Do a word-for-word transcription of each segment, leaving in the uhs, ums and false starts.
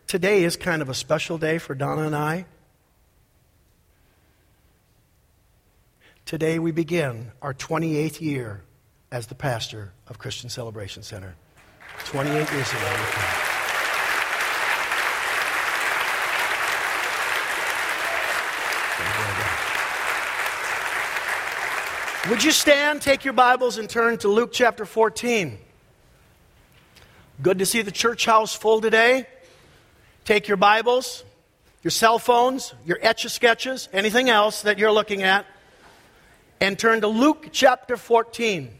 Today is kind of a special day for Donna and I. Today we begin our twenty-eighth year as the pastor of Christian Celebration Center. twenty-eight years ago. Would you stand, take your Bibles, and turn to Luke chapter fourteen. Good to see the church house full today. Take your Bibles, your cell phones, your Etch-a-Sketches, anything else that you're looking at, and turn to Luke chapter fourteen.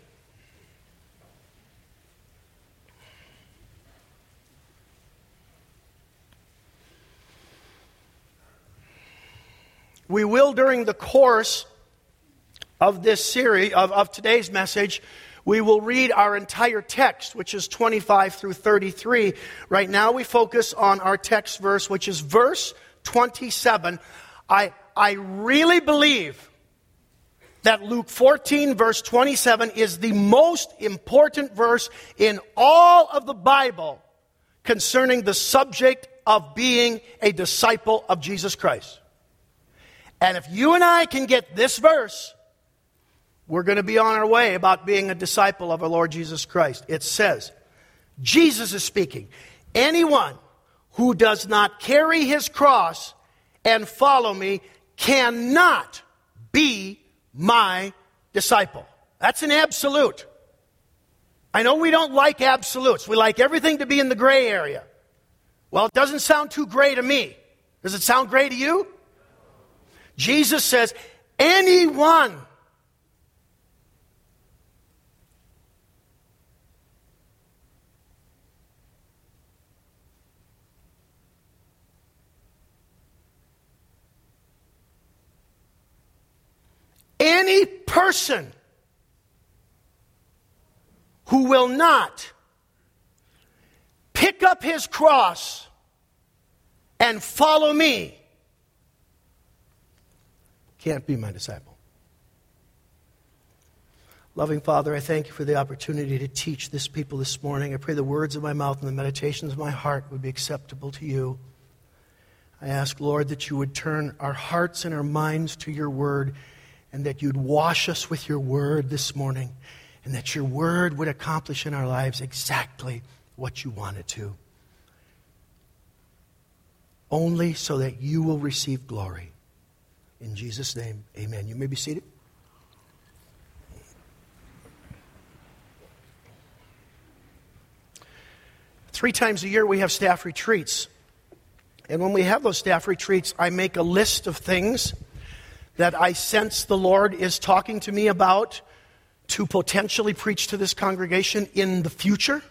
We will, during the course of this series, of, of today's message, we will read our entire text, which is twenty-five through thirty-three. Right now we focus on our text verse, which is verse twenty-seven. I, I really believe that Luke fourteen, verse twenty-seven, is the most important verse in all of the Bible concerning the subject of being a disciple of Jesus Christ. And if you and I can get this verse, we're going to be on our way about being a disciple of our Lord Jesus Christ. It says, Jesus is speaking, anyone who does not carry his cross and follow me cannot be my disciple. That's an absolute. I know we don't like absolutes. We like everything to be in the gray area. Well, it doesn't sound too gray to me. Does it sound gray to you? Jesus says, anyone Any person who will not pick up his cross and follow me can't be my disciple. Loving Father, I thank you for the opportunity to teach this people this morning. I pray the words of my mouth and the meditations of my heart would be acceptable to you. I ask, Lord, that you would turn our hearts and our minds to your word, and that you'd wash us with your word this morning, and that your word would accomplish in our lives exactly what you want it to. Only so that you will receive glory. In Jesus' name, amen. You may be seated. Three times a year we have staff retreats. And when we have those staff retreats, I make a list of things that I sense the Lord is talking to me about to potentially preach to this congregation in the future.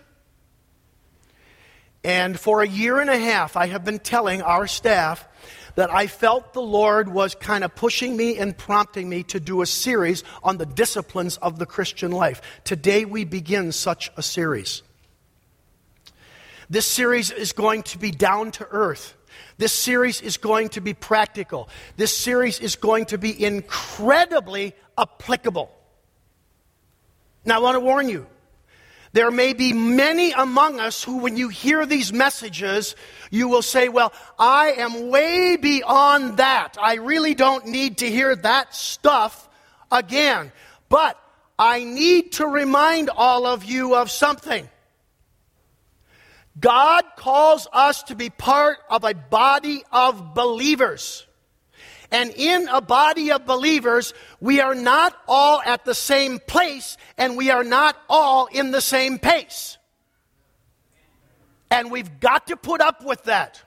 And for a year and a half, I have been telling our staff that I felt the Lord was kind of pushing me and prompting me to do a series on the disciplines of the Christian life. Today we begin such a series. This series is going to be down to earth. This series is going to be practical. This series is going to be incredibly applicable. Now, I want to warn you, there may be many among us who, when you hear these messages, you will say, well, I am way beyond that. I really don't need to hear that stuff again. But I need to remind all of you of something. God calls us to be part of a body of believers. And in a body of believers, we are not all at the same place, and we are not all in the same pace. And we've got to put up with that.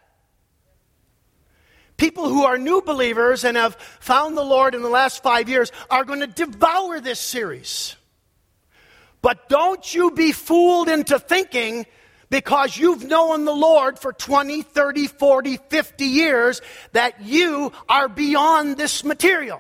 People who are new believers and have found the Lord in the last five years are going to devour this series. But don't you be fooled into thinking, because you've known the Lord for twenty, thirty, forty, fifty years, that you are beyond this material.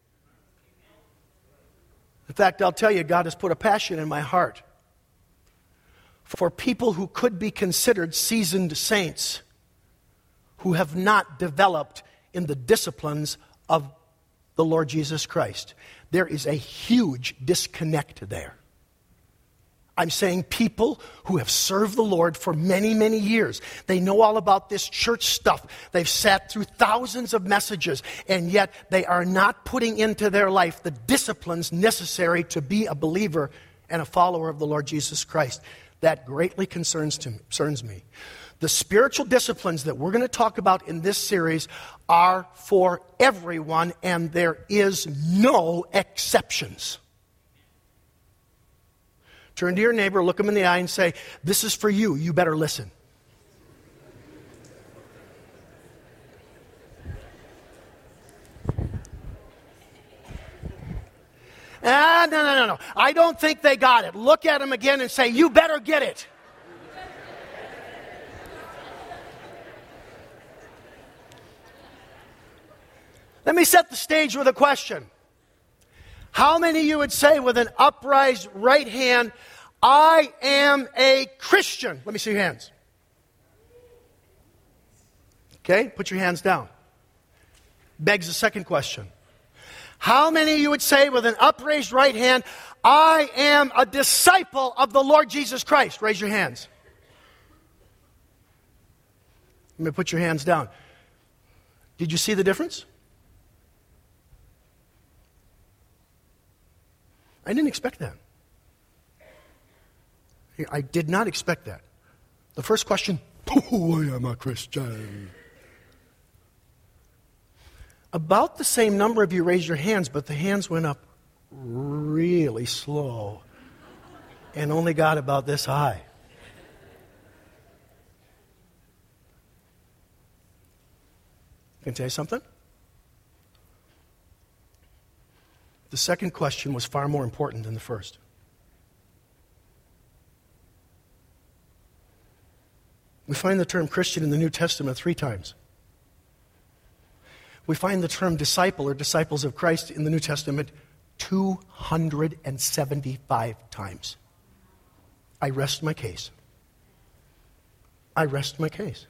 In fact, I'll tell you, God has put a passion in my heart for people who could be considered seasoned saints who have not developed in the disciplines of the Lord Jesus Christ. There is a huge disconnect there. I'm saying people who have served the Lord for many, many years. They know all about this church stuff. They've sat through thousands of messages, and yet they are not putting into their life the disciplines necessary to be a believer and a follower of the Lord Jesus Christ. That greatly concerns, to, concerns me. The spiritual disciplines that we're going to talk about in this series are for everyone, and there is no exceptions. Turn to your neighbor, look him in the eye, and say, "This is for you. You better listen." Ah, no, no, no, no. I don't think they got it. Look at him again and say, "You better get it." Let me set the stage with a question. How many of you would say with an upraised right hand, "I am a Christian"? Let me see your hands. Okay, put your hands down. Begs the second question. How many of you would say with an upraised right hand, "I am a disciple of the Lord Jesus Christ"? Raise your hands. Let me put your hands down. Did you see the difference? I didn't expect that. I did not expect that. The first question, "Oh, I am a Christian." About the same number of you raised your hands, but the hands went up really slow and only got about this high. Can I tell you something? The second question was far more important than the first. We find the term Christian in the New Testament three times. We find the term disciple or disciples of Christ in the New Testament two hundred seventy-five times. I rest my case. I rest my case.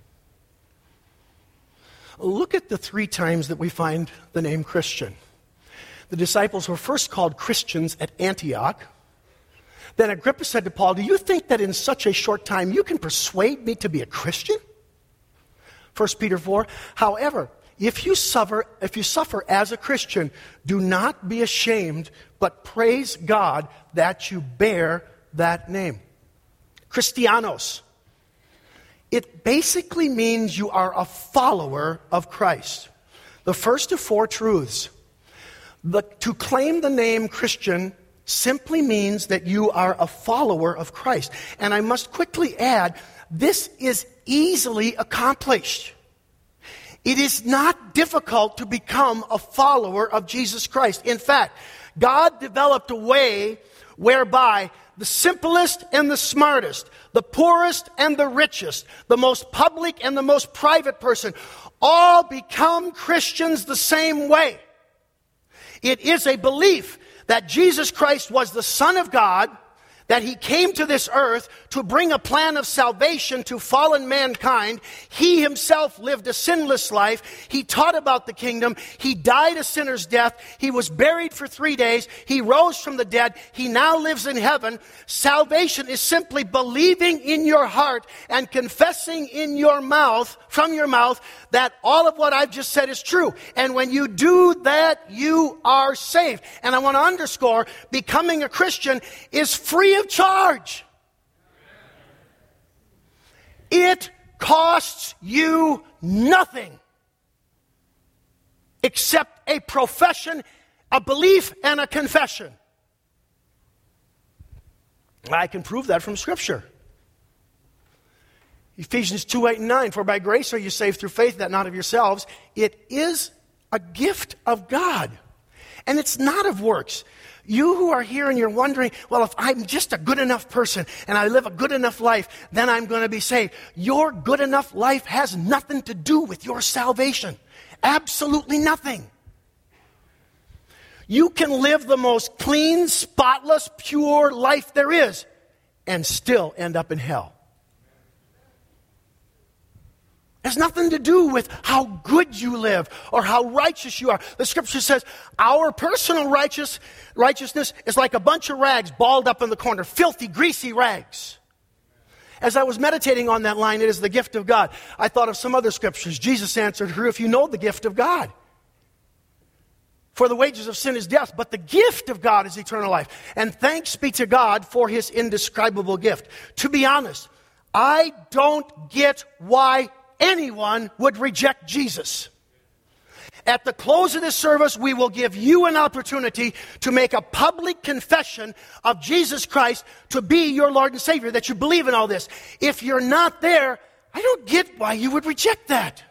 Look at the three times that we find the name Christian. The disciples were first called Christians at Antioch. Then Agrippa said to Paul, "Do you think that in such a short time you can persuade me to be a Christian?" First Peter four, "However, if you suffer, if you suffer as a Christian, do not be ashamed, but praise God that you bear that name." Christianos. It basically means you are a follower of Christ. The first of four truths. The, to claim the name Christian simply means that you are a follower of Christ. And I must quickly add, this is easily accomplished. It is not difficult to become a follower of Jesus Christ. In fact, God developed a way whereby the simplest and the smartest, the poorest and the richest, the most public and the most private person, all become Christians the same way. It is a belief that Jesus Christ was the Son of God, that He came to this earth to bring a plan of salvation to fallen mankind. He Himself lived a sinless life. He taught about the kingdom. He died a sinner's death. He was buried for three days. He rose from the dead. He now lives in heaven. Salvation is simply believing in your heart and confessing in your mouth, from your mouth, that all of what I've just said is true. And when you do that, you are saved. And I want to underscore, becoming a Christian is free of charge. It costs you nothing except a profession, a belief, and a confession. I can prove that from Scripture. Ephesians two, eight, and nine, "For by grace are you saved through faith, that not of yourselves. It is a gift of God, and it's not of works." You who are here and you're wondering, well, if I'm just a good enough person and I live a good enough life, then I'm going to be saved. Your good enough life has nothing to do with your salvation. Absolutely nothing. You can live the most clean, spotless, pure life there is and still end up in hell. has nothing to do with how good you live or how righteous you are. The scripture says our personal righteous, righteousness is like a bunch of rags balled up in the corner, filthy, greasy rags. As I was meditating on that line, it is the gift of God, I thought of some other scriptures. Jesus answered her, if you know the gift of God. For the wages of sin is death, but the gift of God is eternal life. And thanks be to God for his indescribable gift. To be honest, I don't get why anyone would reject Jesus. At the close of this service, we will give you an opportunity to make a public confession of Jesus Christ to be your Lord and Savior, that you believe in all this. If you're not there, I don't get why you would reject that.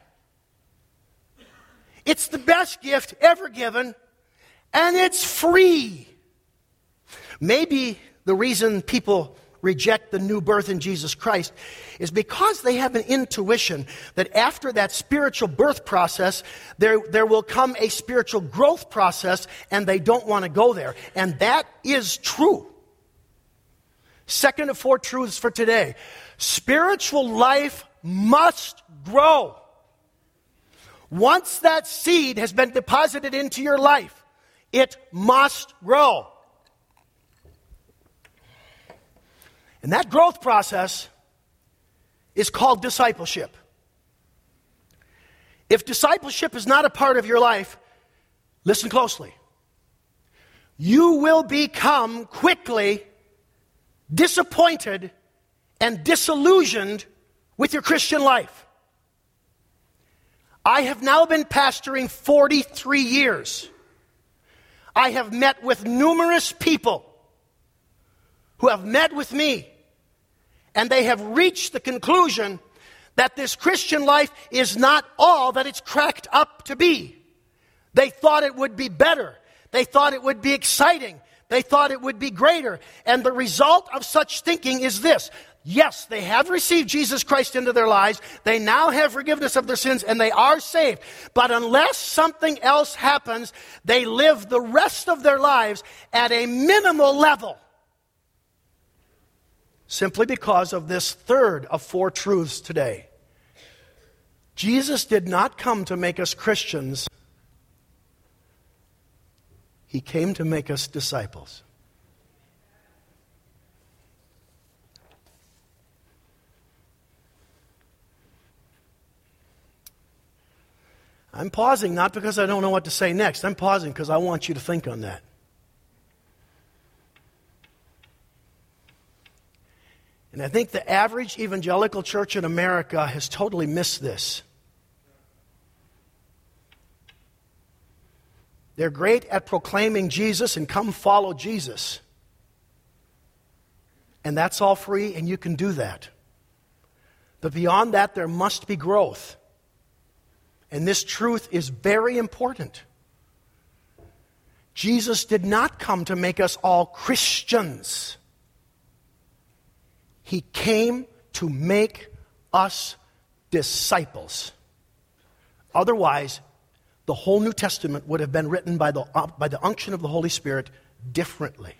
It's the best gift ever given, and it's free. Maybe the reason people reject the new birth in Jesus Christ is because they have an intuition that after that spiritual birth process, there, there will come a spiritual growth process, and they don't want to go there. And that is true. Second of four truths for today. Spiritual life must grow. Once that seed has been deposited into your life, it must grow. And that growth process is called discipleship. If discipleship is not a part of your life, listen closely. You will become quickly disappointed and disillusioned with your Christian life. I have now been pastoring forty-three years. I have met with numerous people who have met with me, and they have reached the conclusion that this Christian life is not all that it's cracked up to be. They thought it would be better. They thought it would be exciting. They thought it would be greater. And the result of such thinking is this. Yes, they have received Jesus Christ into their lives. They now have forgiveness of their sins, and they are saved. But unless something else happens, they live the rest of their lives at a minimal level. Simply because of this third of four truths today. Jesus did not come to make us Christians. He came to make us disciples. I'm pausing not because I don't know what to say next. I'm pausing because I want you to think on that. And I think the average evangelical church in America has totally missed this. They're great at proclaiming Jesus and come follow Jesus. And that's all free, and you can do that. But beyond that, there must be growth. And this truth is very important. Jesus did not come to make us all Christians. He came to make us disciples. Otherwise, the whole New Testament would have been written by the, uh, by the unction of the Holy Spirit differently.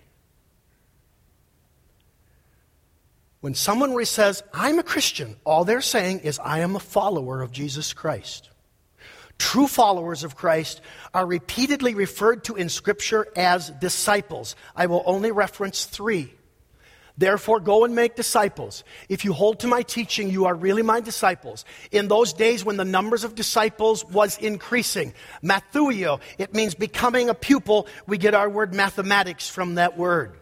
When someone says, I'm a Christian, all they're saying is, I am a follower of Jesus Christ. True followers of Christ are repeatedly referred to in Scripture as disciples. I will only reference three. Therefore, go and make disciples. If you hold to my teaching, you are really my disciples. In those days when the numbers of disciples was increasing, Mathuio, it means becoming a pupil. We get our word mathematics from that word.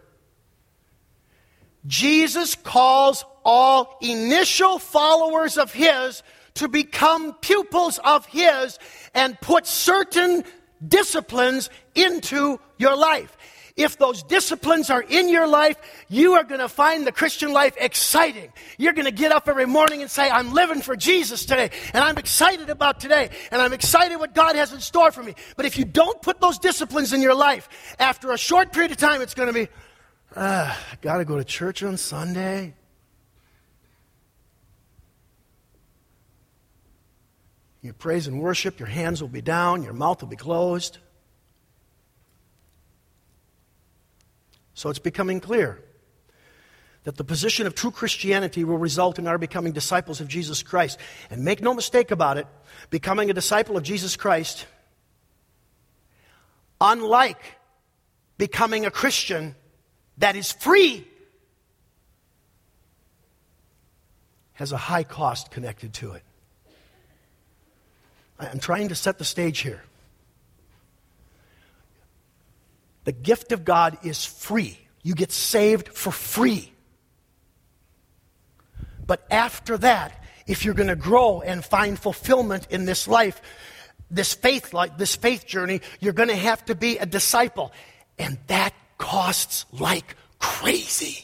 Jesus calls all initial followers of His to become pupils of His and put certain disciplines into your life. If those disciplines are in your life, you are going to find the Christian life exciting. You're going to get up every morning and say, I'm living for Jesus today, and I'm excited about today, and I'm excited what God has in store for me. But if you don't put those disciplines in your life, after a short period of time, it's going to be, ah, I got to go to church on Sunday. You praise and worship, your hands will be down, your mouth will be closed. So it's becoming clear that the position of true Christianity will result in our becoming disciples of Jesus Christ. And make no mistake about it, becoming a disciple of Jesus Christ, unlike becoming a Christian that is free, has a high cost connected to it. I'm trying to set the stage here. The gift of God is free. You get saved for free. But after that, if you're going to grow and find fulfillment in this life, this faith life, this faith journey, you're going to have to be a disciple. And that costs like crazy.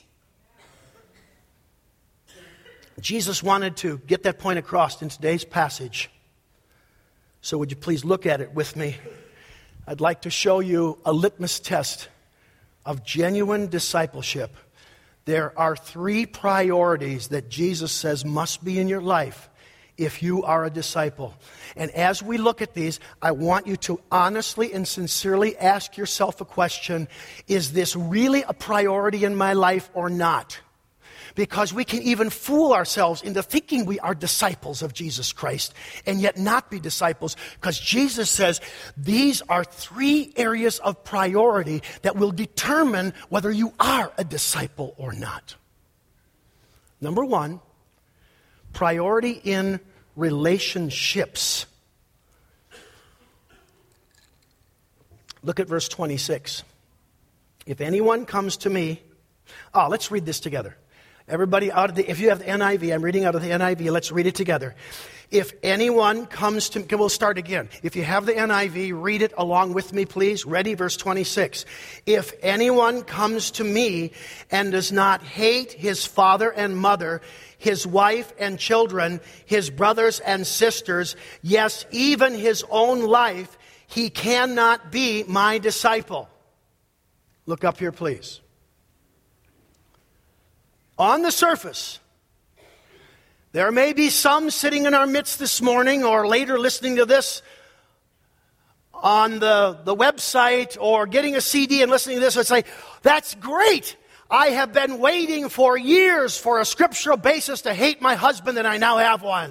Jesus wanted to get that point across in today's passage. So would you please look at it with me? I'd like to show you a litmus test of genuine discipleship. There are three priorities that Jesus says must be in your life if you are a disciple. And as we look at these, I want you to honestly and sincerely ask yourself a question: is this really a priority in my life or not? Because we can even fool ourselves into thinking we are disciples of Jesus Christ and yet not be disciples, because Jesus says these are three areas of priority that will determine whether you are a disciple or not. Number one, priority in relationships. Look at verse twenty-six. If anyone comes to me, oh, let's read this together. Everybody, out of the, if you have the N I V, I'm reading out of the N I V. Let's read it together. If anyone comes to me, we'll start again. If you have the N I V, read it along with me, please. Ready? Verse twenty-six. If anyone comes to me and does not hate his father and mother, his wife and children, his brothers and sisters, yes, even his own life, he cannot be my disciple. Look up here, please. On the surface, there may be some sitting in our midst this morning or later listening to this on the, the website or getting a C D and listening to this and say, that's great. I have been waiting for years for a scriptural basis to hate my husband, and I now have one.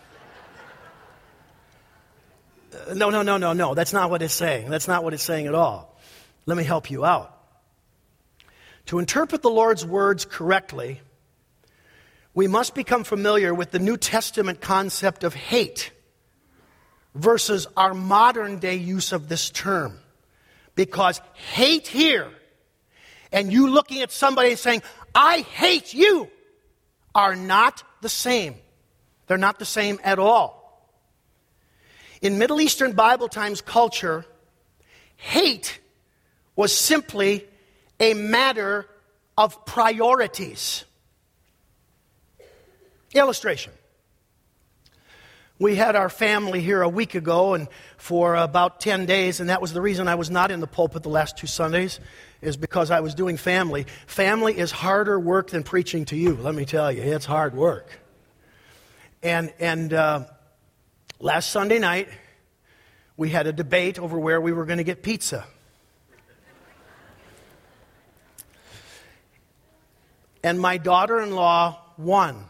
Uh, no, no, no, no, no. That's not what it's saying. That's not what it's saying at all. Let me help you out. To interpret the Lord's words correctly, we must become familiar with the New Testament concept of hate versus our modern day use of this term. Because hate here and you looking at somebody and saying, I hate you, are not the same. They're not the same at all. In Middle Eastern Bible times culture, hate was simply a matter of priorities. Illustration. We had our family here a week ago and for about ten days, and that was the reason I was not in the pulpit the last two Sundays, is because I was doing family. Family is harder work than preaching to you, let me tell you. It's hard work. And, and uh, last Sunday night, we had a debate over where we were going to get pizza. And my daughter-in-law won.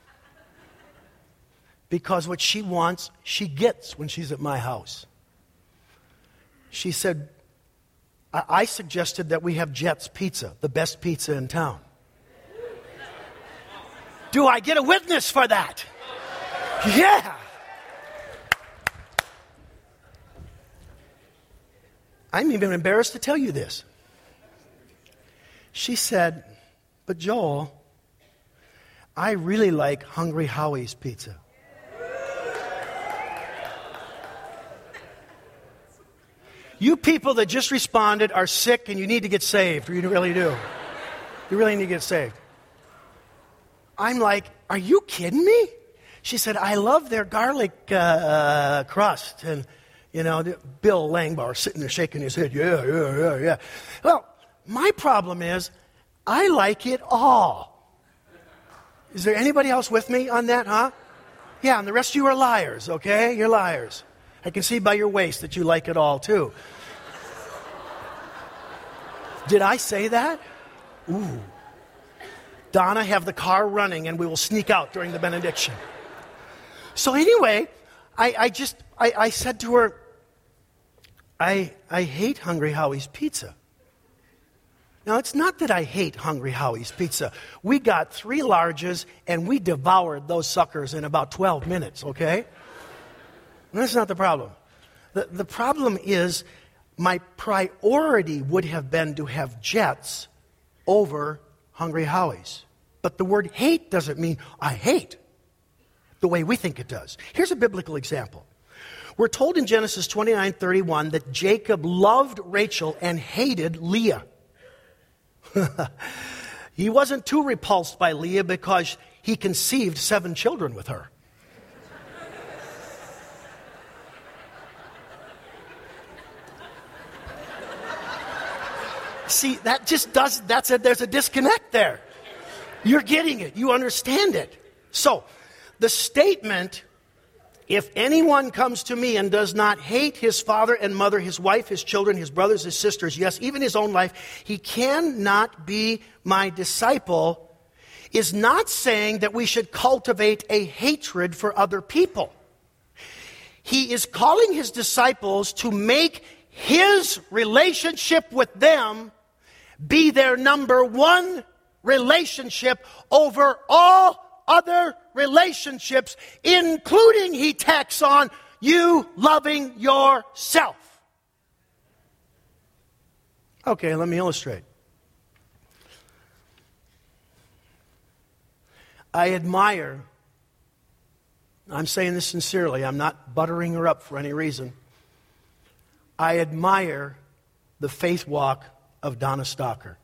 Because what she wants, she gets when she's at my house. She said, I, I suggested that we have Jets Pizza, the best pizza in town. Do I get a witness for that? Yeah. I'm even embarrassed to tell you this. She said, but Joel, I really like Hungry Howie's pizza. You people that just responded are sick and you need to get saved. You really do. You really need to get saved. I'm like, are you kidding me? She said, I love their garlic uh, crust. And, you know, Bill Langbauer sitting there shaking his head. Yeah, yeah, yeah, yeah. Well, my problem is, I like it all. Is there anybody else with me on that, huh? Yeah, and the rest of you are liars, okay? You're liars. I can see by your waist that you like it all, too. Did I say that? Ooh. Donna have the car running and we will sneak out during the benediction. So anyway, I, I just, I, I said to her, I, I hate Hungry Howie's Pizza. Now, it's not that I hate Hungry Howie's Pizza. We got three larges and we devoured those suckers in about twelve minutes, okay? And that's not the problem. The, the problem is my priority would have been to have Jets over Hungry Howie's. But the word hate doesn't mean I hate the way we think it does. Here's a biblical example. We're told in Genesis twenty-nine thirty-one that Jacob loved Rachel and hated Leah. He wasn't too repulsed by Leah because he conceived seven children with her. See, that just does, that's a, there's a disconnect there. You're getting it. You understand it. So, the statement, if anyone comes to me and does not hate his father and mother, his wife, his children, his brothers, his sisters, yes, even his own life, he cannot be my disciple, is not saying that we should cultivate a hatred for other people. He is calling his disciples to make his relationship with them be their number one relationship over all other relationships, including, he tacks on, you loving yourself. Okay, let me illustrate. I admire, I'm saying this sincerely, I'm not buttering her up for any reason. I admire the faith walk of Donna Stalker.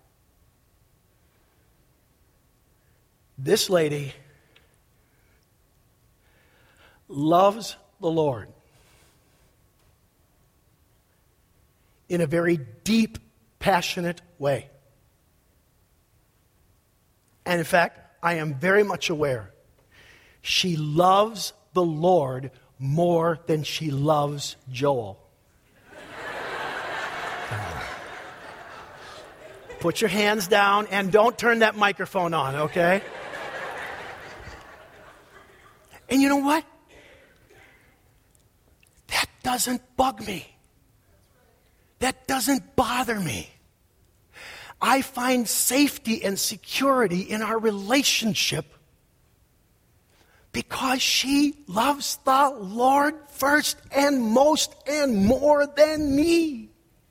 This lady loves the Lord in a very deep, passionate way. And in fact, I am very much aware she loves the Lord more than she loves Joel. Put your hands down and don't turn that microphone on, okay? And you know what? That doesn't bug me. That doesn't bother me. I find safety and security in our relationship because she loves the Lord first and most and more than me.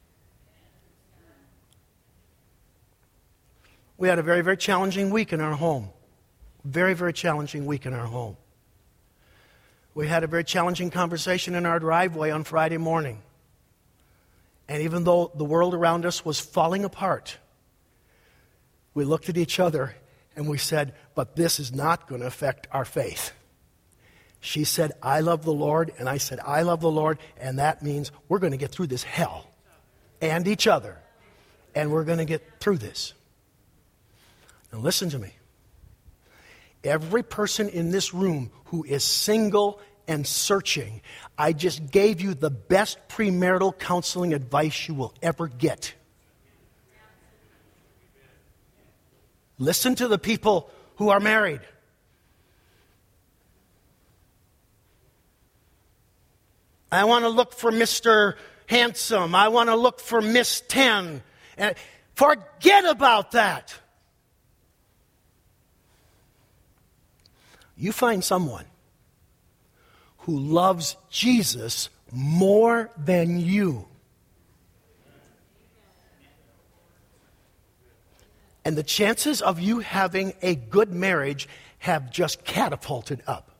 We had a very, very challenging week in our home. Very, very challenging week in our home. We had a very challenging conversation in our driveway on Friday morning. And even though the world around us was falling apart, we looked at each other and we said, but this is not going to affect our faith. She said, I love the Lord, and I said, I love the Lord, and that means we're going to get through this hell and each other, and we're going to get through this. Now listen to me. Every person in this room who is single and searching, I just gave you the best premarital counseling advice you will ever get. Listen to the people who are married. I want to look for Mister Handsome. I want to look for Miss ten. And forget about that. You find someone who loves Jesus more than you. And the chances of you having a good marriage have just catapulted up.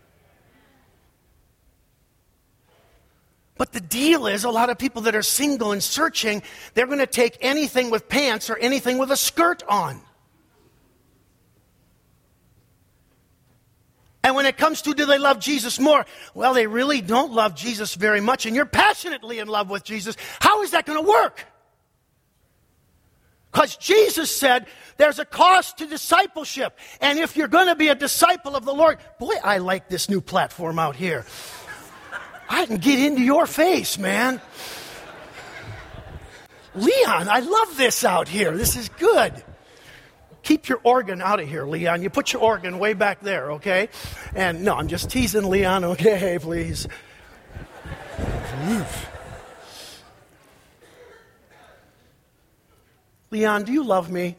But the deal is, a lot of people that are single and searching, they're going to take anything with pants or anything with a skirt on. And when it comes to, do they love Jesus more? Well, they really don't love Jesus very much, and you're passionately in love with Jesus. How is that going to work? Because Jesus said there's a cost to discipleship. And if you're going to be a disciple of the Lord, boy, I like this new platform out here. I can get into your face, man. Leon, I love this out here. This is good. keep your organ out of here, Leon. You put your organ way back there, okay? And no, I'm just teasing Leon, okay, please. Leon, do you love me?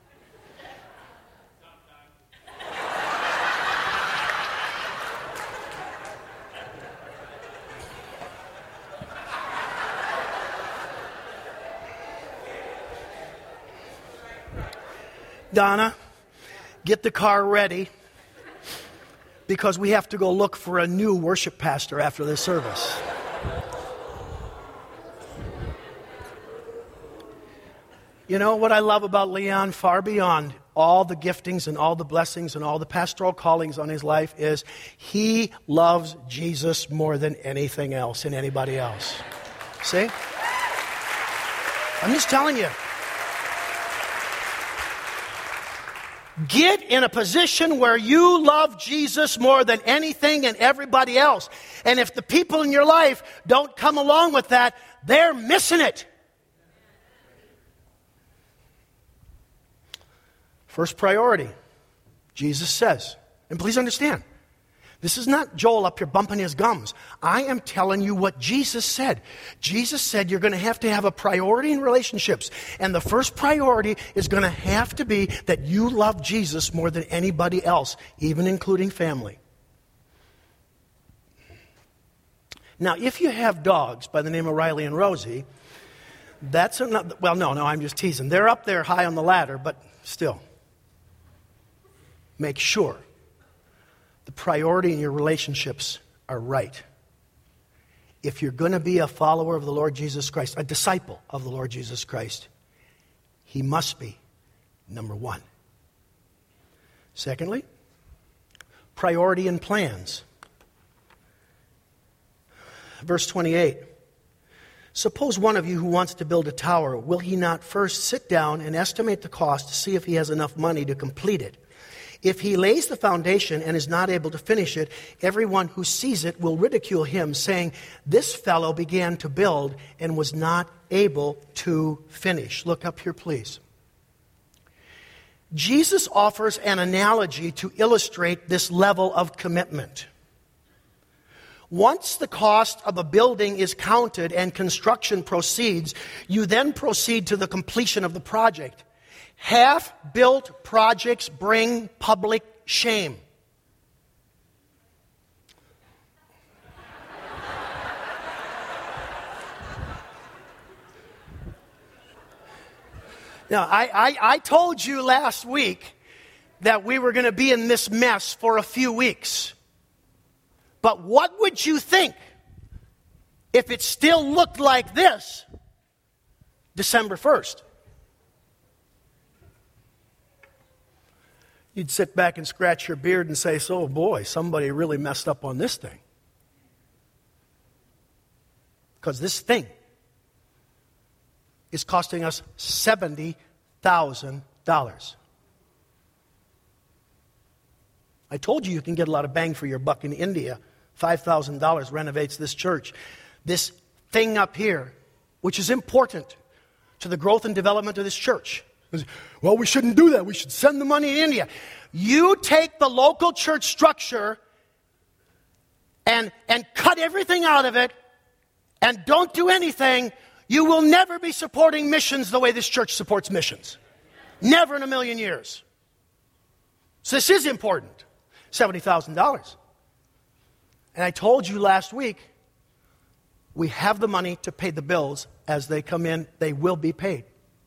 Donna, get the car ready because we have to go look for a new worship pastor after this service. You know what I love about Leon, far beyond all the giftings and all the blessings and all the pastoral callings on his life, is he loves Jesus more than anything else and anybody else. See? I'm just telling you. Get in a position where you love Jesus more than anything and everybody else. And if the people in your life don't come along with that, they're missing it. First priority, Jesus says. And please understand, this is not Joel up here bumping his gums. I am telling you what Jesus said. Jesus said you're going to have to have a priority in relationships. And the first priority is going to have to be that you love Jesus more than anybody else, even including family. Now, if you have dogs by the name of Riley and Rosie, that's another, well, no, no, I'm just teasing. They're up there high on the ladder, but still. Make sure the priority in your relationships are right. If you're going to be a follower of the Lord Jesus Christ, a disciple of the Lord Jesus Christ, he must be number one. Secondly, priority in plans. Verse twenty-eight. Suppose one of you who wants to build a tower, will he not first sit down and estimate the cost to see if he has enough money to complete it? If he lays the foundation and is not able to finish it, everyone who sees it will ridicule him, saying, this fellow began to build and was not able to finish. Look up here, please. Jesus offers an analogy to illustrate this level of commitment. Once the cost of a building is counted and construction proceeds, you then proceed to the completion of the project. Half-built projects bring public shame. Now, I, I, I told you last week that we were going to be in this mess for a few weeks. But what would you think if it still looked like this December first? You'd sit back and scratch your beard and say, so boy, somebody really messed up on this thing. Because this thing is costing us seventy thousand dollars. I told you you can get a lot of bang for your buck in India. five thousand dollars renovates this church. This thing up here, which is important to the growth and development of this church. Well, we shouldn't do that. We should send the money to India. You take the local church structure and, and cut everything out of it and don't do anything, you will never be supporting missions the way this church supports missions. Never in a million years. So this is important. seventy thousand dollars. And I told you last week, we have the money to pay the bills as they come in. They will be paid.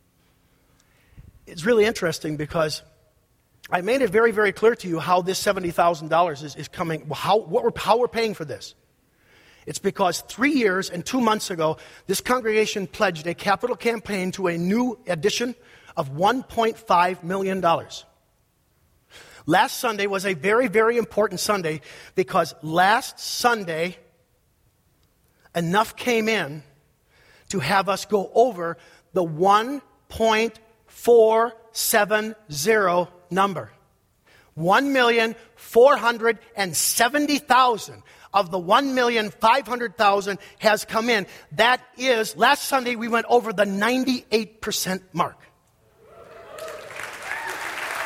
It's really interesting because I made it very, very clear to you how this seventy thousand dollars is, is coming, how, what we're, how we're paying for this. It's because three years and two months ago, this congregation pledged a capital campaign to a new addition of one point five million dollars. Last Sunday was a very, very important Sunday because last Sunday, enough came in to have us go over the one point four seven zero number. one million four hundred seventy thousand of the one million five hundred thousand has come in. That is, last Sunday we went over the ninety-eight percent mark.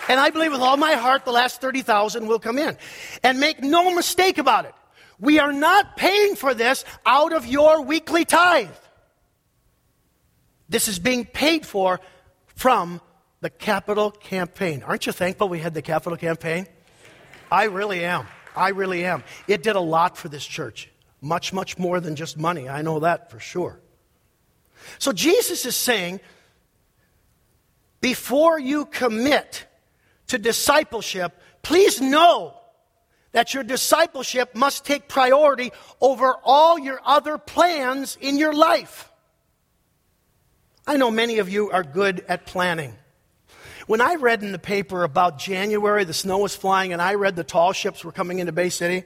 And I believe with all my heart the last thirty thousand will come in. And make no mistake about it. We are not paying for this out of your weekly tithe. This is being paid for from the capital campaign. Aren't you thankful we had the capital campaign? I really am. I really am. It did a lot for this church. Much, much more than just money. I know that for sure. So Jesus is saying, before you commit to discipleship, please know that your discipleship must take priority over all your other plans in your life. I know many of you are good at planning. When I read in the paper about January, the snow was flying, and I read the tall ships were coming into Bay City,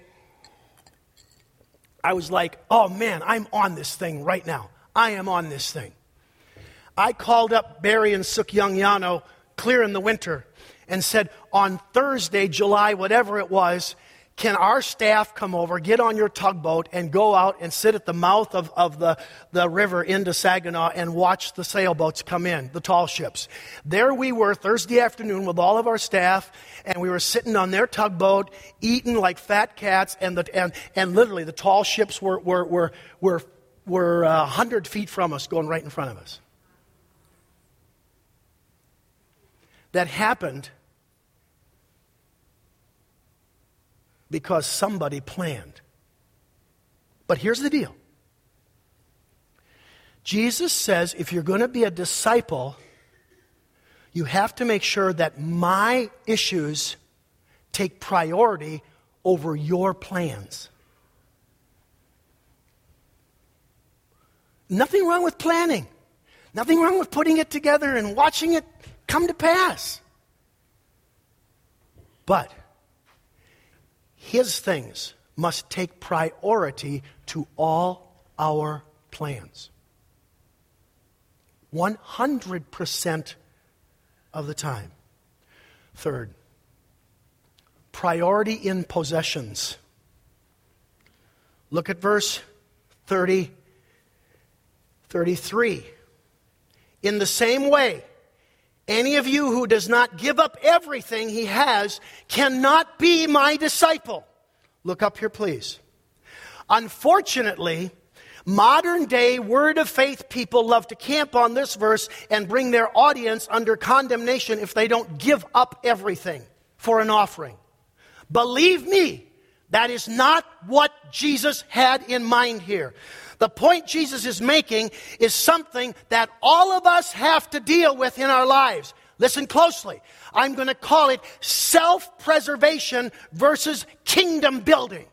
I was like, oh man, I'm on this thing right now. I am on this thing. I called up Barry and Suk Young Yano clear in the winter and said, on Thursday, July, whatever it was, can our staff come over, get on your tugboat, and go out and sit at the mouth of, of the, the river into Saginaw and watch the sailboats come in, the tall ships. There we were Thursday afternoon with all of our staff, and we were sitting on their tugboat, eating like fat cats, and the, and, and literally the tall ships were, were, were, were, were uh, one hundred feet from us, going right in front of us. That happened because somebody planned. But here's the deal. Jesus says if you're going to be a disciple, you have to make sure that my issues take priority over your plans. Nothing wrong with planning. Nothing wrong with putting it together and watching it come to pass. But His things must take priority to all our plans. one hundred percent of the time. Third, priority in possessions. Look at verse thirty, thirty-three. In the same way, any of you who does not give up everything he has cannot be my disciple. Look up here, please. Unfortunately, modern day word of faith people love to camp on this verse and bring their audience under condemnation if they don't give up everything for an offering. Believe me, that is not what Jesus had in mind here. The point Jesus is making is something that all of us have to deal with in our lives. Listen closely. I'm going to call it self-preservation versus kingdom building.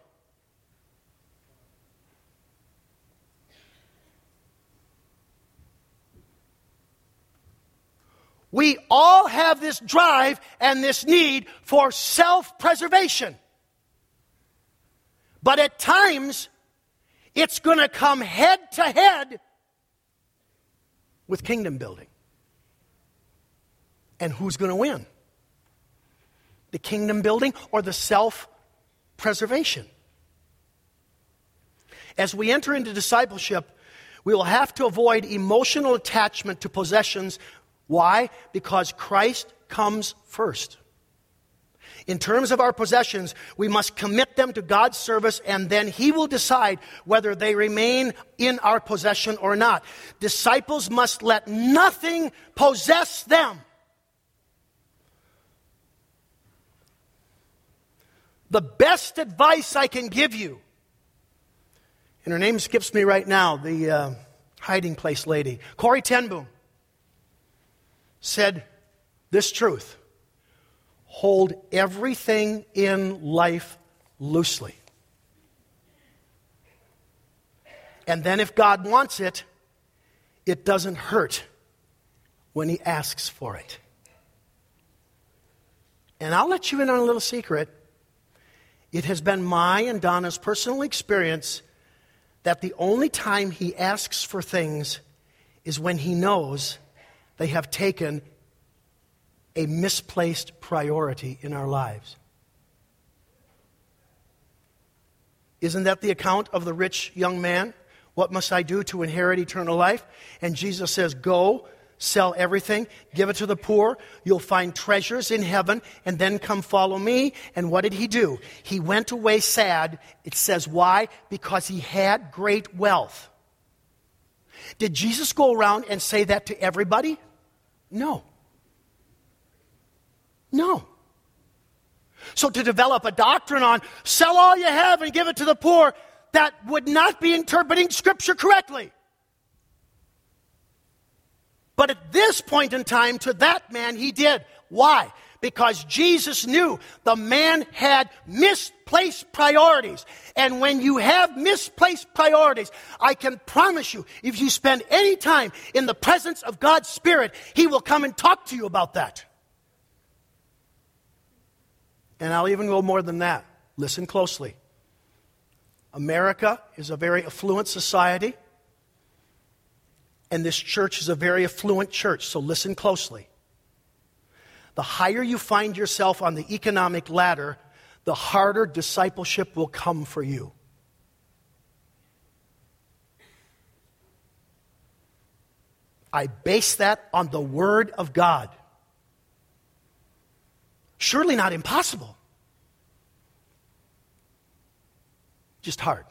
We all have this drive and this need for self-preservation. But at times, it's going to come head to head with kingdom building. And who's going to win? The kingdom building or the self-preservation? As we enter into discipleship, we will have to avoid emotional attachment to possessions. Why? Because Christ comes first. In terms of our possessions, we must commit them to God's service, and then He will decide whether they remain in our possession or not. Disciples must let nothing possess them. The best advice I can give you, and her name skips me right now, the uh, hiding place lady, Corrie ten Boom, said this truth: hold everything in life loosely. And then if God wants it, it doesn't hurt when He asks for it. And I'll let you in on a little secret. It has been my and Donna's personal experience that the only time He asks for things is when He knows they have taken a misplaced priority in our lives. Isn't that the account of the rich young man? What must I do to inherit eternal life? And Jesus says, go, Sell everything, give it to the poor. You'll find treasures in heaven, and then come follow me. And what did he do? He went away sad. It says why? Because he had great wealth. Did Jesus go around and say that to everybody? No. No. So to develop a doctrine on sell all you have and give it to the poor, that would not be interpreting Scripture correctly. But at this point in time, to that man, he did. Why? Because Jesus knew the man had misplaced priorities. And when you have misplaced priorities, I can promise you, if you spend any time in the presence of God's Spirit, He will come and talk to you about that. And I'll even go more than that. Listen closely. America is a very affluent society. And this church is a very affluent church, so listen closely. The higher you find yourself on the economic ladder, the harder discipleship will come for you. I base that on the Word of God. Surely not impossible. Just hard.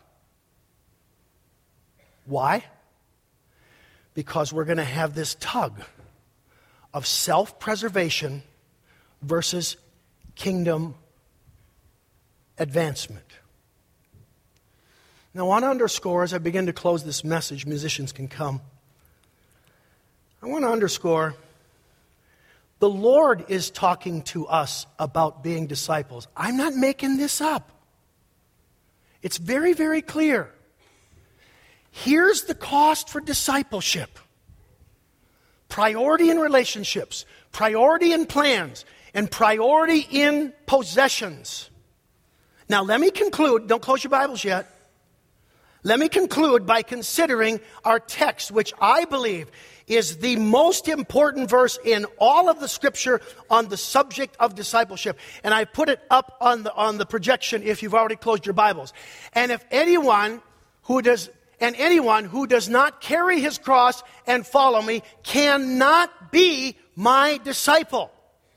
Why? Because we're going to have this tug of self-preservation versus kingdom advancement. Now, I want to underscore, as I begin to close this message, musicians can come. I want to underscore, the Lord is talking to us about being disciples. I'm not making this up. It's very, very clear. Here's the cost for discipleship. Priority in relationships, priority in plans, and priority in possessions. Now let me conclude, don't close your Bibles yet. Let me conclude by considering our text, which I believe is the most important verse in all of the Scripture on the subject of discipleship. And I put it up on the, on the projection if you've already closed your Bibles. And if anyone who does... And anyone who does not carry his cross and follow me cannot be my disciple.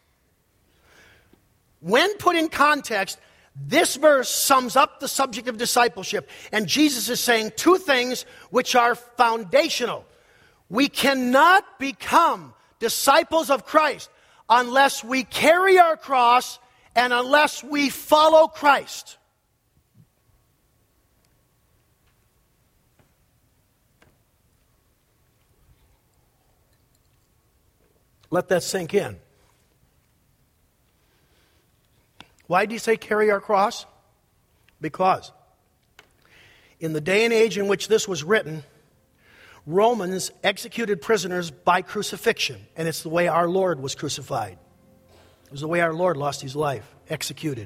When put in context, this verse sums up the subject of discipleship. And Jesus is saying two things which are foundational. We cannot become disciples of Christ unless we carry our cross and unless we follow Christ. Let that sink in. Why do you say carry our cross? Because in the day and age in which this was written, Romans executed prisoners by crucifixion. And it's the way our Lord was crucified. It was the way our Lord lost his life, executed.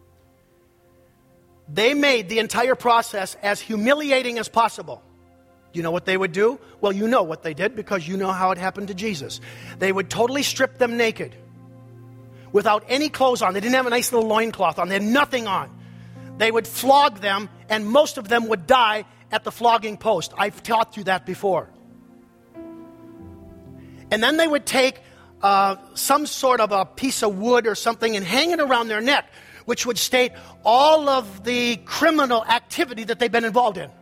They made the entire process as humiliating as possible. Do you know what they would do? Well, you know what they did because you know how it happened to Jesus. They would totally strip them naked without any clothes on. They didn't have a nice little loincloth on. They had nothing on. They would flog them, and most of them would die at the flogging post. I've taught you that before. And then they would take uh, some sort of a piece of wood or something and hang it around their neck, which would state all of the criminal activity that they've been involved in.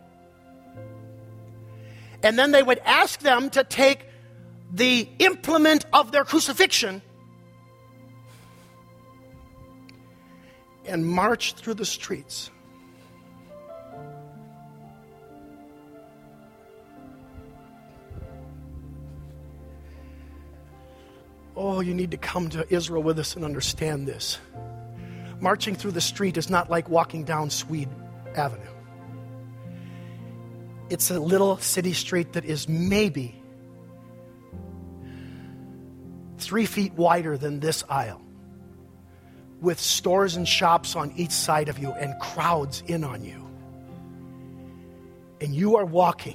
And then they would ask them to take the implement of their crucifixion and march through the streets. Oh, you need to come to Israel with us and understand this. Marching through the street is not like walking down Swede Avenue. It's a little city street that is maybe three feet wider than this aisle, with stores and shops on each side of you and crowds in on you. And you are walking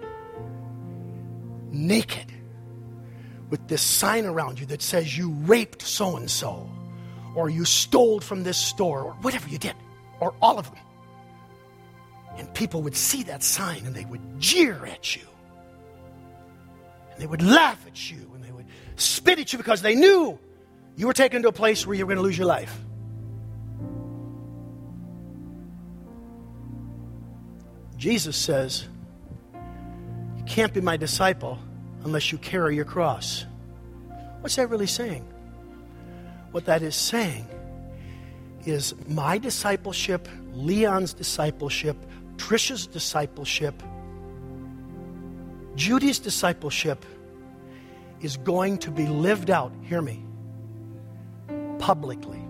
naked with this sign around you that says you raped so-and-so, or you stole from this store, or whatever you did, or all of them. And people would see that sign and they would jeer at you. And they would laugh at you and they would spit at you because they knew you were taken to a place where you were going to lose your life. Jesus says, you can't be my disciple unless you carry your cross. What's that really saying? What that is saying is my discipleship, Leon's discipleship, Trisha's discipleship, Judy's discipleship is going to be lived out, hear me, publicly.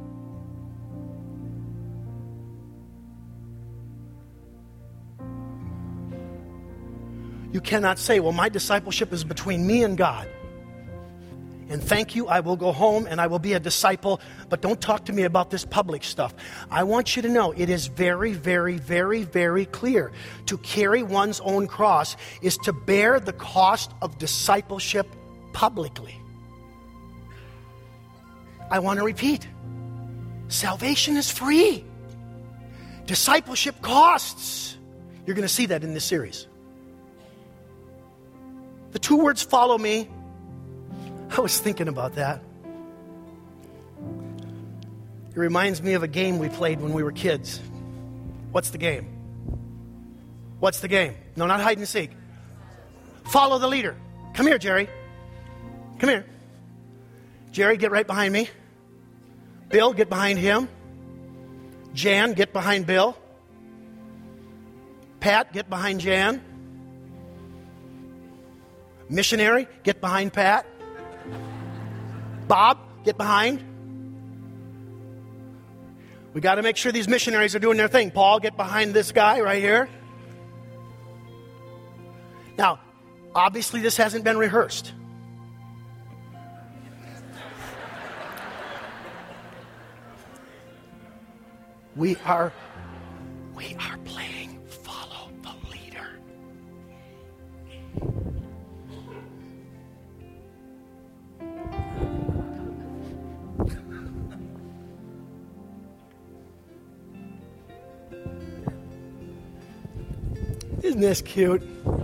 You cannot say, well, my discipleship is between me and God. And thank you, I will go home and I will be a disciple, but don't talk to me about this public stuff. I want you to know it is very, very, very, very clear. To carry one's own cross is to bear the cost of discipleship publicly. I want to repeat. Salvation is free. Discipleship costs. You're going to see that in this series. The two words follow me. I was thinking about that. It reminds me of a game we played when we were kids. What's the game? What's the game? No, not hide and seek. Follow the leader. Come here, Jerry. Come here. Jerry, get right behind me. Bill, get behind him. Jan, get behind Bill. Pat, get behind Jan. Missionary, get behind Pat. Bob, get behind. We got to make sure these missionaries are doing their thing. Paul, get behind this guy right here. Now, obviously this hasn't been rehearsed. We are, we are playing follow the leader. Isn't this cute?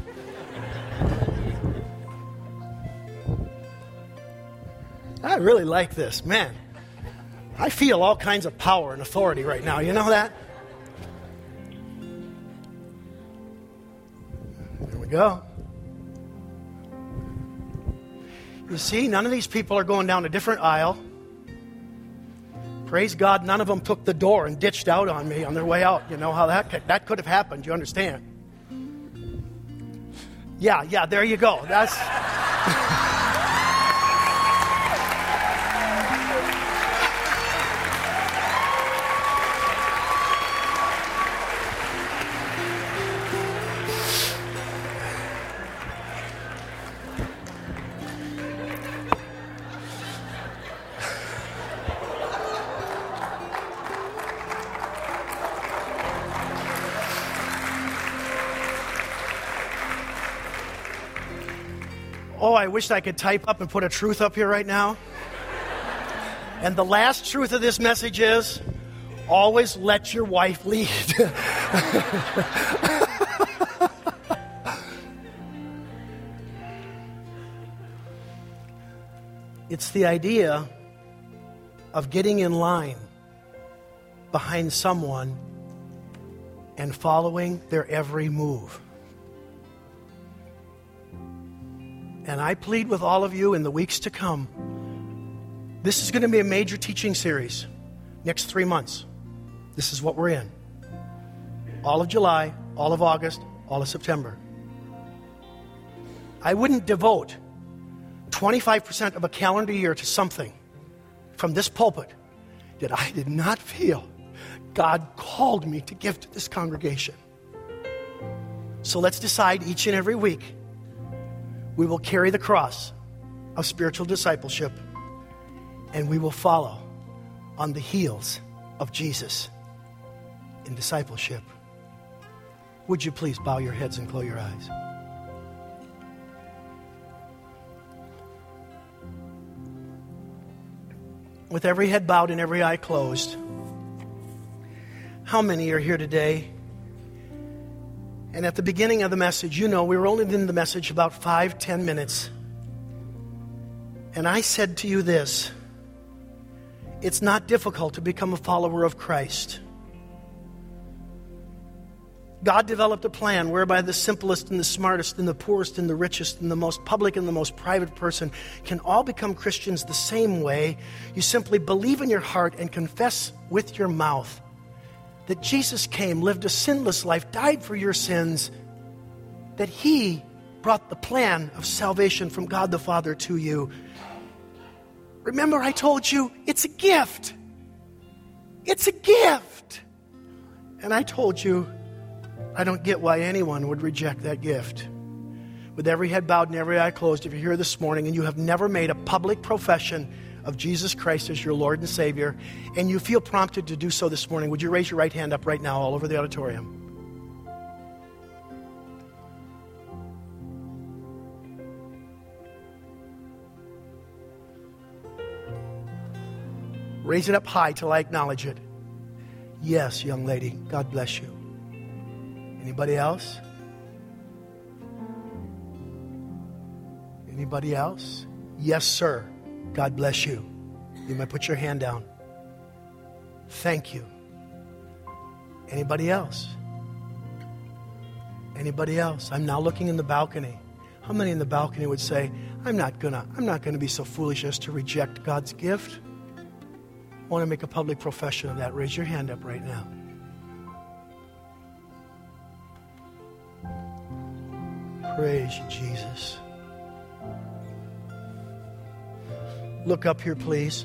I really like this, man. I feel all kinds of power and authority right now. You know that? There we go. You see, none of these people are going down a different aisle. Praise God, none of them took the door and ditched out on me on their way out. You know how that, that could have happened. You understand? Yeah, yeah, there you go. That's... Oh, I wish I could type up and put a truth up here right now. And the last truth of this message is, always let your wife lead. It's the idea of getting in line behind someone and following their every move. And I plead with all of you in the weeks to come, this is going to be a major teaching series next three months. This is what we're in. All of July, all of August, all of September. I wouldn't devote twenty-five percent of a calendar year to something from this pulpit that I did not feel God called me to give to this congregation. So let's decide each and every week we will carry the cross of spiritual discipleship, and we will follow on the heels of Jesus in discipleship. Would you please bow your heads and close your eyes? With every head bowed and every eye closed, how many are here today? And at the beginning of the message, you know, we were only in the message about five, ten minutes. And I said to you this: it's not difficult to become a follower of Christ. God developed a plan whereby the simplest and the smartest and the poorest and the richest and the most public and the most private person can all become Christians the same way. You simply believe in your heart and confess with your mouth that Jesus came, lived a sinless life, died for your sins, that He brought the plan of salvation from God the Father to you. Remember, I told you, it's a gift. It's a gift. And I told you, I don't get why anyone would reject that gift. With every head bowed and every eye closed, if you're here this morning and you have never made a public profession of Jesus Christ as your Lord and Savior, and you feel prompted to do so this morning, would you raise your right hand up right now all over the auditorium? Raise it up high till I acknowledge it. Yes, young lady. God bless you. Anybody else? Anybody else? Yes, sir. God bless you. You may put your hand down. Thank you. Anybody else? Anybody else? I'm now looking in the balcony. How many in the balcony would say, I'm not gonna, I'm not gonna be so foolish as to reject God's gift? I want to make a public profession of that. Raise your hand up right now. Praise you, Jesus. Look up here, please.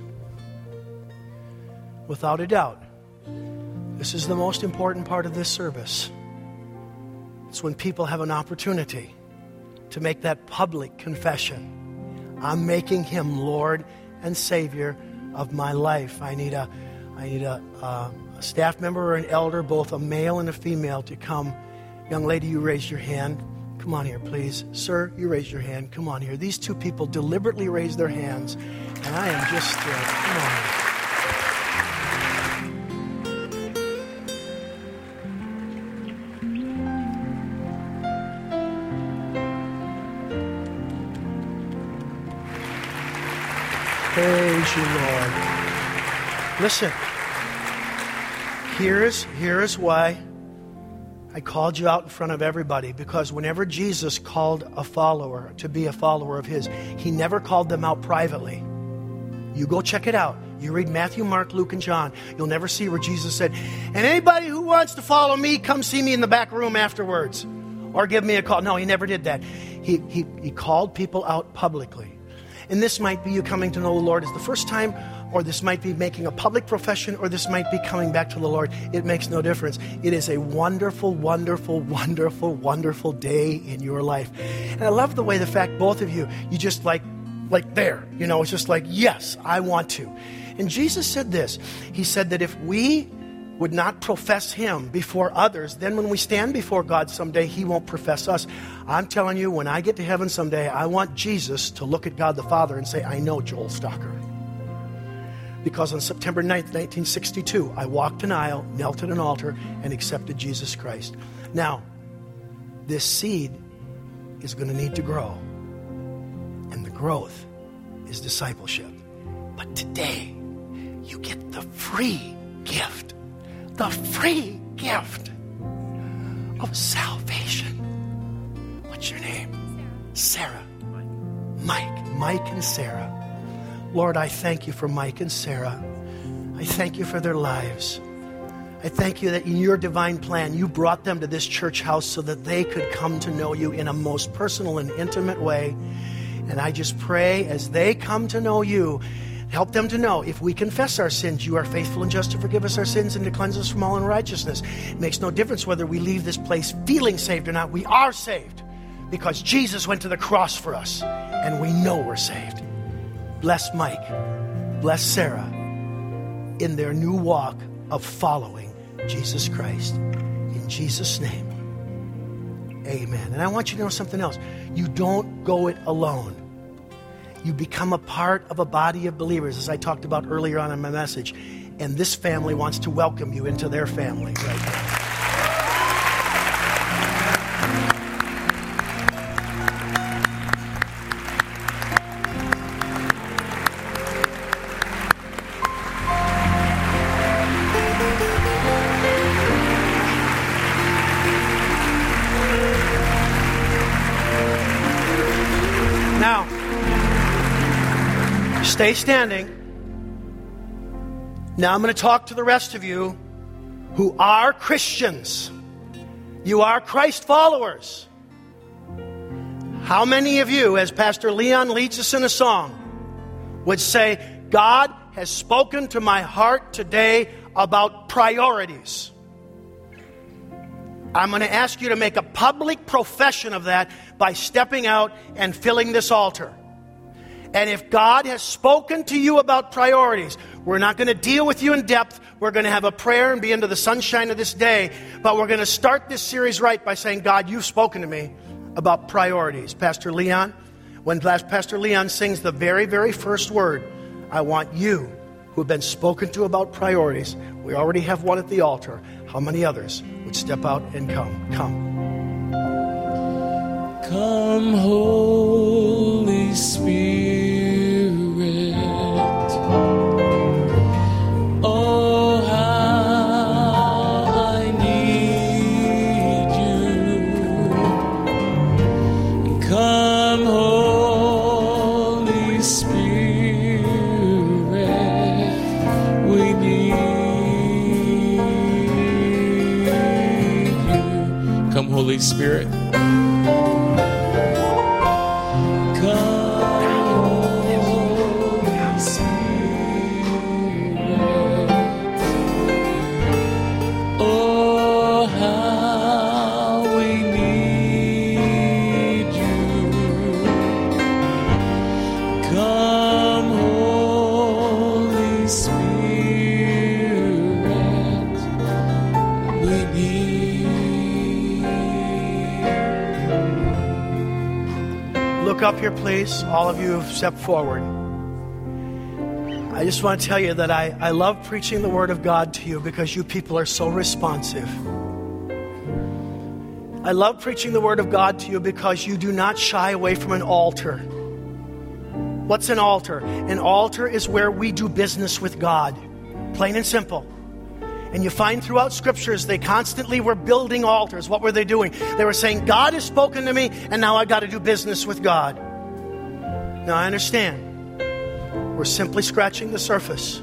Without a doubt, this is the most important part of this service. It's when people have an opportunity to make that public confession. I'm making Him Lord and Savior of my life. I need a, I need a, uh, a staff member or an elder, both a male and a female, to come. Young lady, you raised your hand. Come on here, please. Sir, you raised your hand. Come on here. These two people deliberately raised their hands, and I am just, uh, come on. Praise you, Lord. Listen, here's, here's why I called you out in front of everybody, because whenever Jesus called a follower to be a follower of His, He never called them out privately. You go check it out. You read Matthew, Mark, Luke, and John. You'll never see where Jesus said, and anybody who wants to follow me, come see me in the back room afterwards, or give me a call. No, He never did that. He, he, he called people out publicly. And this might be you coming to know the Lord as the first time, or this might be making a public profession, or this might be coming back to the Lord. It makes no difference. It is a wonderful, wonderful, wonderful, wonderful day in your life. And I love the way the fact both of you, you just like, like there, you know, it's just like, yes, I want to. And Jesus said this. He said that if we would not profess Him before others, then when we stand before God someday, He won't profess us. I'm telling you, when I get to heaven someday, I want Jesus to look at God the Father and say, I know Joel Stocker. Because on September ninth, nineteen sixty-two, I walked an aisle, knelt at an altar, and accepted Jesus Christ. Now, this seed is going to need to grow. And the growth is discipleship. But today, you get the free gift. The free gift of salvation. What's your name? Sarah. Sarah. Mike. Mike and Sarah. Lord, I thank You for Mike and Sarah. I thank You for their lives. I thank You that in Your divine plan, You brought them to this church house so that they could come to know You in a most personal and intimate way. And I just pray as they come to know You, help them to know if we confess our sins, You are faithful and just to forgive us our sins and to cleanse us from all unrighteousness. It makes no difference whether we leave this place feeling saved or not. We are saved because Jesus went to the cross for us, and we know we're saved. Bless Mike, bless Sarah in their new walk of following Jesus Christ. In Jesus' name, amen. And I want you to know something else. You don't go it alone. You become a part of a body of believers, as I talked about earlier on in my message. And this family wants to welcome you into their family right now. Stay standing. Now I'm going to talk to the rest of you who are Christians. You are Christ followers. How many of you, as Pastor Leon leads us in a song, would say, God has spoken to my heart today about priorities? I'm going to ask you to make a public profession of that by stepping out and filling this altar. And if God has spoken to you about priorities, we're not going to deal with you in depth. We're going to have a prayer and be into the sunshine of this day. But we're going to start this series right by saying, God, you've spoken to me about priorities. Pastor Leon, when Pastor Leon sings the very, very first word, I want you who have been spoken to about priorities. We already have one at the altar. How many others would step out and come? Come. Come, Holy Spirit. Oh, how I need you. Come, Holy Spirit. We need you. Come, Holy Spirit. Up here, please. All of you have stepped forward. I just want to tell you that I, I love preaching the Word of God to you because you people are so responsive. I love preaching the Word of God to you because you do not shy away from an altar. What's an altar? An altar is where we do business with God. Plain and simple. And you find throughout scriptures, they constantly were building altars. What were they doing? They were saying, God has spoken to me, and now I've got to do business with God. Now, I understand. We're simply scratching the surface.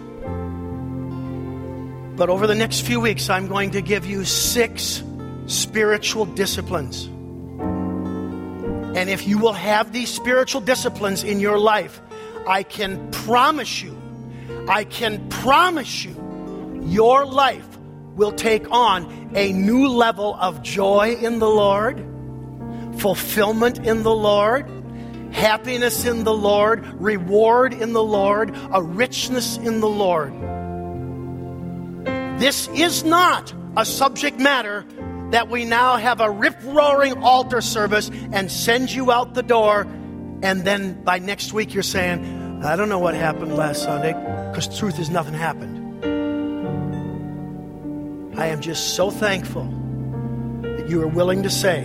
But over the next few weeks, I'm going to give you six spiritual disciplines. And if you will have these spiritual disciplines in your life, I can promise you, I can promise you, your life will take on a new level of joy in the Lord, fulfillment in the Lord, happiness in the Lord, reward in the Lord, a richness in the Lord. This is not a subject matter that we now have a rip-roaring altar service and send you out the door, and then by next week you're saying, I don't know what happened last Sunday, because the truth is nothing happened. I am just so thankful that you are willing to say,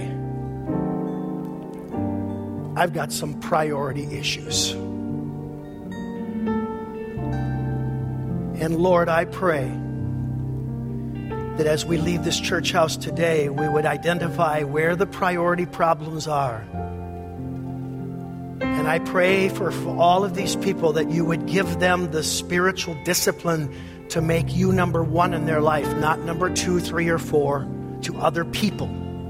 I've got some priority issues. And Lord, I pray that as we leave this church house today, we would identify where the priority problems are. And I pray for, for all of these people that you would give them the spiritual discipline to make you number one in their life, not number two, three, or four to other people.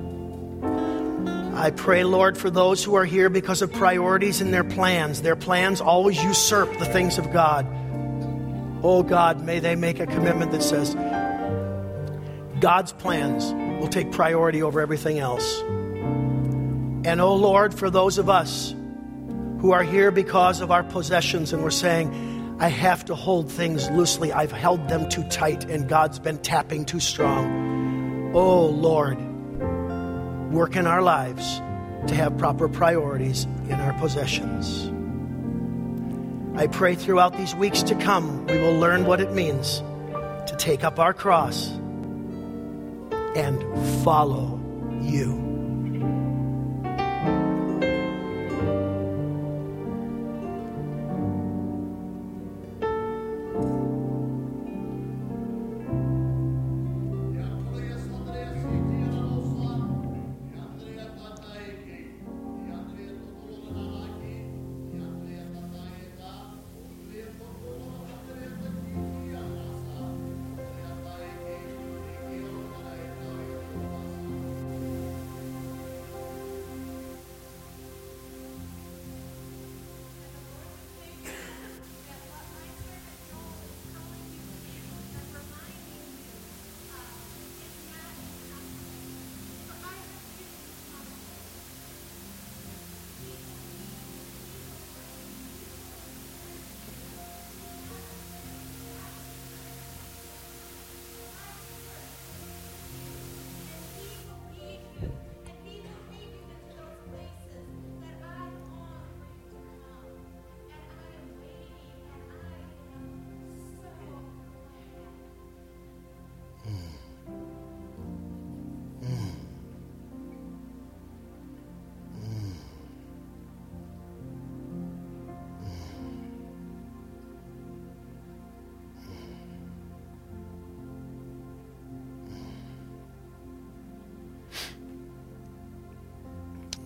I pray, Lord, for those who are here because of priorities in their plans. Their plans always usurp the things of God. Oh God, may they make a commitment that says, God's plans will take priority over everything else. And oh Lord, for those of us who are here because of our possessions and we're saying, I have to hold things loosely. I've held them too tight and God's been tapping too strong. Oh Lord, work in our lives to have proper priorities in our possessions. I pray throughout these weeks to come, we will learn what it means to take up our cross and follow you.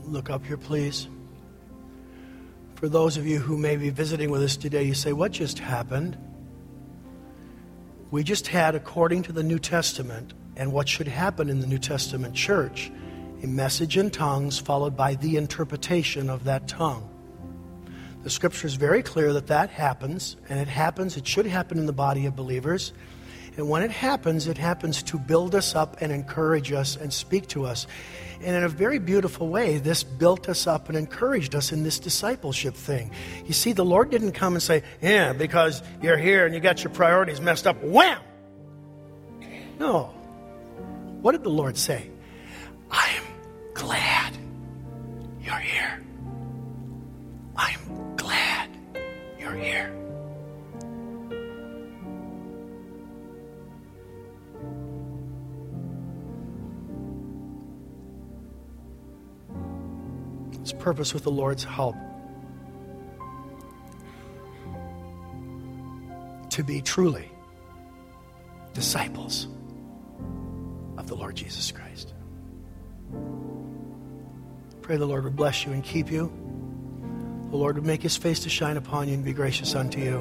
Look up here, please. For those of you who may be visiting with us today, you say, what just happened? We just had, according to the New Testament, and what should happen in the New Testament church, a message in tongues followed by the interpretation of that tongue. The Scripture is very clear that that happens, and it happens, it should happen in the body of believers. And when it happens, it happens to build us up and encourage us and speak to us. And in a very beautiful way, this built us up and encouraged us in this discipleship thing. You see, the Lord didn't come and say, yeah, because you're here and you got your priorities messed up, wham! No. What did the Lord say? I'm glad you're here. I'm glad you're here. His purpose with the Lord's help to be truly disciples of the Lord Jesus Christ. Pray the Lord would bless you and keep you. The Lord would make his face to shine upon you and be gracious unto you.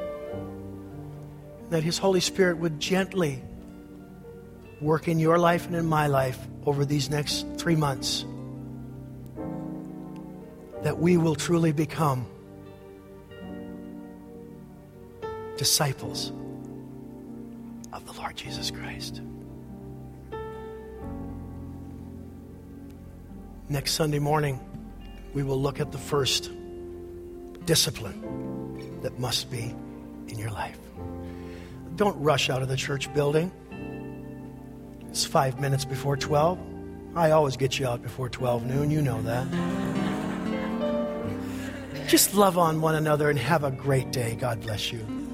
And that his Holy Spirit would gently work in your life and in my life over these next three months. That we will truly become disciples of the Lord Jesus Christ. Next Sunday morning, we will look at the first discipline that must be in your life. Don't rush out of the church building. It's five minutes before twelve. I always get you out before twelve noon. You know that. Just love on one another and have a great day. God bless you.